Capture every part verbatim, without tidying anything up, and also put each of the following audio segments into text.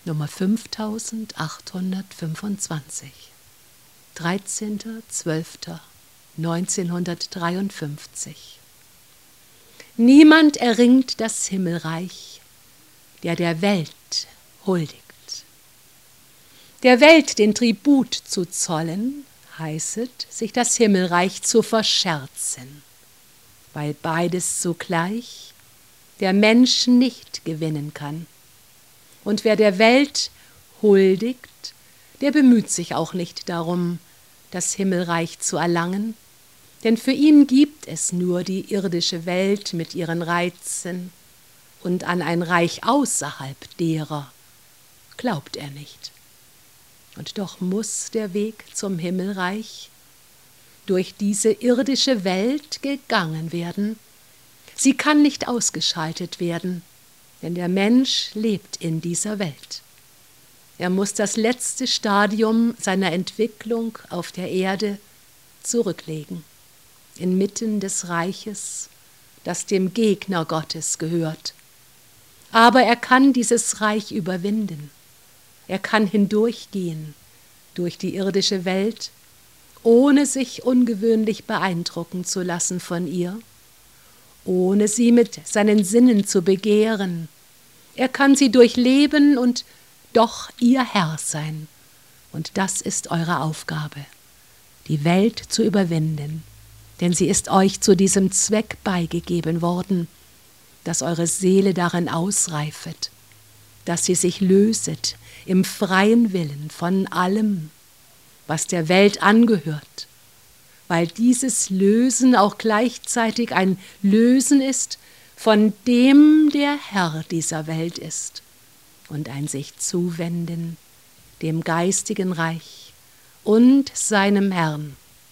Nummer fünftausendachthundertfünfundzwanzig, dreizehnter zwölfter neunzehnhundertdreiundfünfzig. Niemand erringt das Himmelreich, der der Welt huldigt. Der Welt den Tribut zu zollen, heißet, sich das Himmelreich zu verscherzen, weil beides zugleich der Mensch nicht gewinnen kann. Und wer der Welt huldigt, der bemüht sich auch nicht darum, das Himmelreich zu erlangen, denn für ihn gibt es nur die irdische Welt mit ihren Reizen, und an ein Reich außerhalb derer glaubt er nicht. Und doch muss der Weg zum Himmelreich durch diese irdische Welt gegangen werden. Sie kann nicht ausgeschaltet werden, denn der Mensch lebt in dieser Welt. Er muss das letzte Stadium seiner Entwicklung auf der Erde zurücklegen, inmitten des Reiches, das dem Gegner Gottes gehört. Aber er kann dieses Reich überwinden. Er kann hindurchgehen durch die irdische Welt, ohne sich ungewöhnlich beeindrucken zu lassen von ihr, ohne sie mit seinen Sinnen zu begehren. Er kann sie durchleben und doch ihr Herr sein. Und das ist eure Aufgabe, die Welt zu überwinden, denn sie ist euch zu diesem Zweck beigegeben worden, dass eure Seele darin ausreifet, dass sie sich löset im freien Willen von allem, was der Welt angehört, weil dieses Lösen auch gleichzeitig ein Lösen ist von dem, der Herr dieser Welt ist, und ein sich zuwenden dem geistigen Reich und seinem Herrn.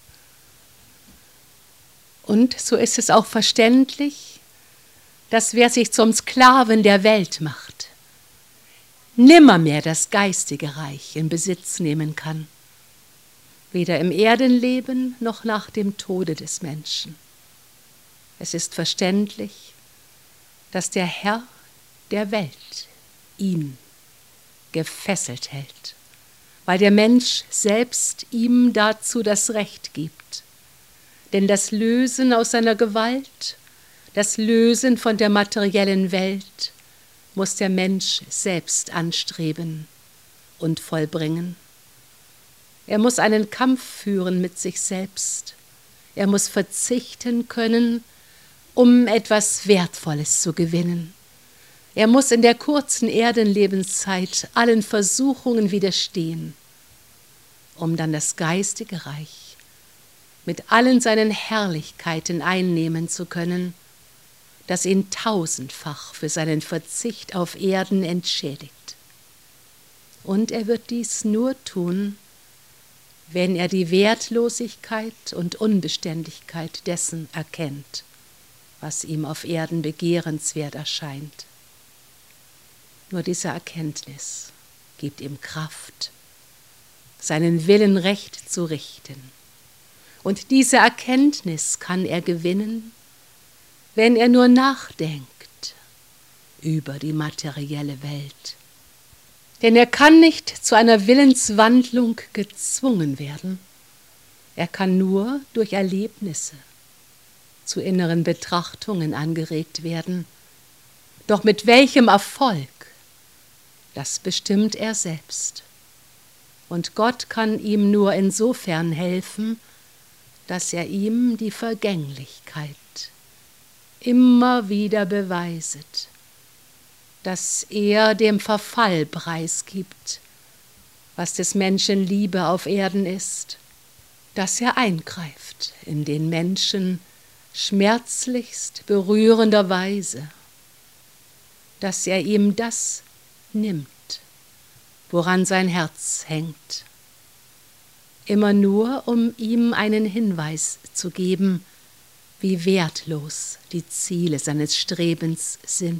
Und so ist es auch verständlich, dass wer sich zum Sklaven der Welt macht, nimmermehr das geistige Reich in Besitz nehmen kann, weder im Erdenleben noch nach dem Tode des Menschen. Es ist verständlich, dass der Herr der Welt ihn gefesselt hält, weil der Mensch selbst ihm dazu das Recht gibt. Denn das Lösen aus seiner Gewalt, das Lösen von der materiellen Welt muss der Mensch selbst anstreben und vollbringen. Er muss einen Kampf führen mit sich selbst. Er muss verzichten können, um etwas Wertvolles zu gewinnen. Er muss in der kurzen Erdenlebenszeit allen Versuchungen widerstehen, um dann das geistige Reich mit allen seinen Herrlichkeiten einnehmen zu können, das ihn tausendfach für seinen Verzicht auf Erden entschädigt. Und er wird dies nur tun, wenn er die Wertlosigkeit und Unbeständigkeit dessen erkennt, was ihm auf Erden begehrenswert erscheint. Nur diese Erkenntnis gibt ihm Kraft, seinen Willen recht zu richten. Und diese Erkenntnis kann er gewinnen, wenn er nur nachdenkt über die materielle Welt. Denn er kann nicht zu einer Willenswandlung gezwungen werden. Er kann nur durch Erlebnisse zu inneren Betrachtungen angeregt werden. Doch mit welchem Erfolg, das bestimmt er selbst. Und Gott kann ihm nur insofern helfen, dass er ihm die Vergänglichkeit immer wieder beweiset, dass er dem Verfall preisgibt, was des Menschen Liebe auf Erden ist, dass er eingreift in den Menschen schmerzlichst berührender Weise, dass er ihm das nimmt, woran sein Herz hängt, immer nur, um ihm einen Hinweis zu geben, wie wertlos die Ziele seines Strebens sind.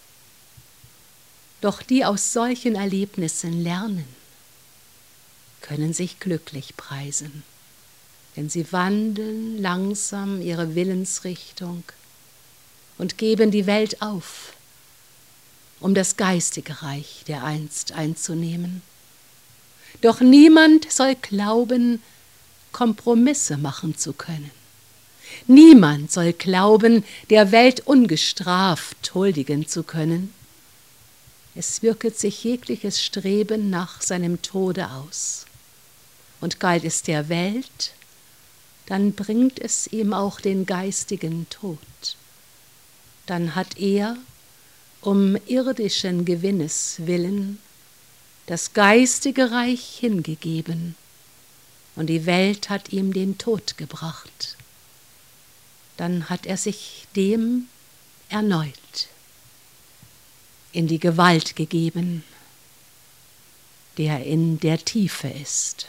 Doch die aus solchen Erlebnissen lernen, können sich glücklich preisen, denn sie wandeln langsam ihre Willensrichtung und geben die Welt auf um das geistige Reich dereinst einzunehmen. Doch niemand soll glauben, Kompromisse machen zu können. Niemand soll glauben, der Welt ungestraft huldigen zu können. Es wirket sich jegliches Streben nach seinem Tode aus. Und galt es der Welt, dann bringt es ihm auch den geistigen Tod. Dann hat er, um irdischen Gewinnes willen, das geistige Reich hingegeben, und die Welt hat ihm den Tod gebracht. Dann hat er sich dem erneut in die Gewalt gegeben, der in der Tiefe ist.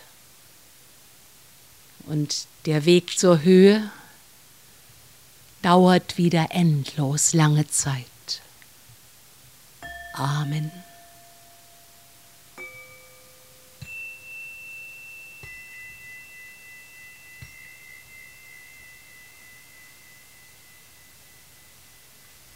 Und der Weg zur Höhe dauert wieder endlos lange Zeit. Amen.